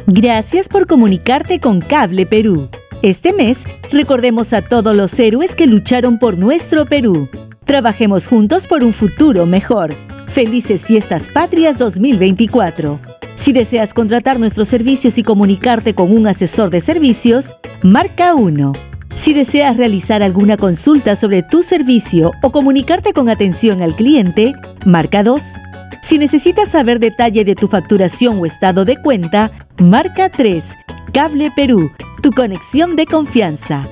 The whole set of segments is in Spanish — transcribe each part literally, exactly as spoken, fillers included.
Gracias por comunicarte con Cable Perú. Este mes, recordemos a todos los héroes que lucharon por nuestro Perú. Trabajemos juntos por un futuro mejor. Felices Fiestas Patrias dos mil veinticuatro. Si deseas contratar nuestros servicios y comunicarte con un asesor de servicios, marca uno. Si deseas realizar alguna consulta sobre tu servicio o comunicarte con atención al cliente, marca dos. Si necesitas saber detalle de tu facturación o estado de cuenta, marca tres. Cable Perú, tu conexión de confianza.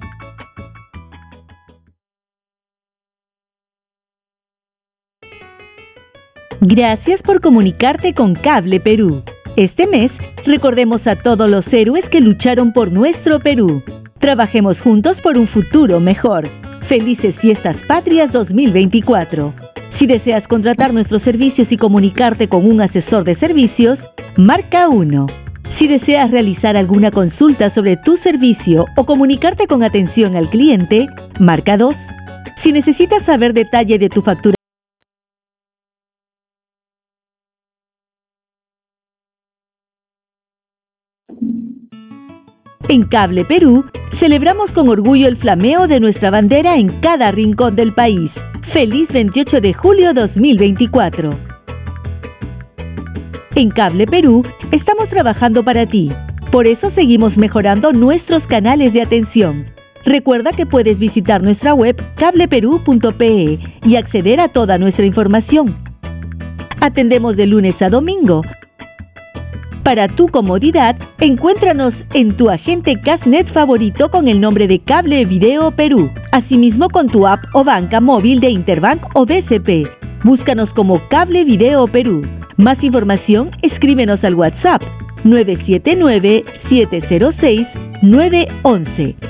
Gracias por comunicarte con Cable Perú. Este mes, recordemos a todos los héroes que lucharon por nuestro Perú. Trabajemos juntos por un futuro mejor. Felices Fiestas Patrias dos mil veinticuatro. Si deseas contratar nuestros servicios y comunicarte con un asesor de servicios, marca uno. Si deseas realizar alguna consulta sobre tu servicio o comunicarte con atención al cliente, marca dos. Si necesitas saber detalle de tu factura, en Cable Perú, celebramos con orgullo el flameo de nuestra bandera en cada rincón del país. ¡Feliz veintiocho de julio dos mil veinticuatro! En Cable Perú, estamos trabajando para ti. Por eso seguimos mejorando nuestros canales de atención. Recuerda que puedes visitar nuestra web cable perú punto pe y acceder a toda nuestra información. Atendemos de lunes a domingo. Para tu comodidad, encuéntranos en tu agente Casnet favorito con el nombre de Cable Video Perú. Asimismo con tu app o banca móvil de Interbank o B C P. Búscanos como Cable Video Perú. Más información, escríbenos al WhatsApp nueve siete nueve, siete cero seis, nueve uno uno.